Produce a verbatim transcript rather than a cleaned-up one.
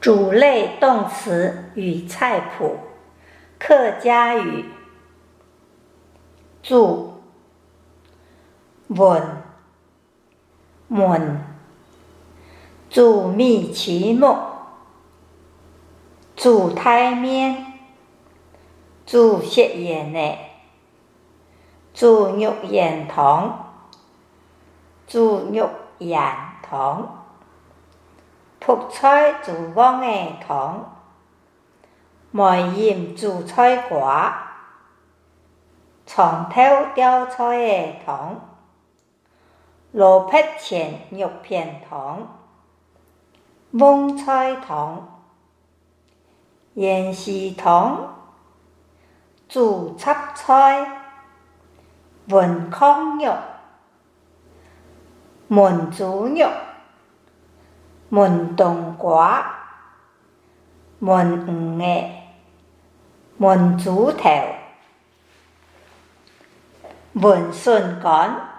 主类动词与菜谱，客家语。注文门注密其目，注台面，注食盐的，注肉盐糖，注肉盐糖。仆菜注汪的糖，梅鹽注菜瓜，床頭吊菜的糖，蘿蔔前肉片糖，蕹菜糖，鹽豉糖，注插菜，文康肉，焖豬肉，焖冬瓜，焖魚的，焖豬頭，焖筍乾。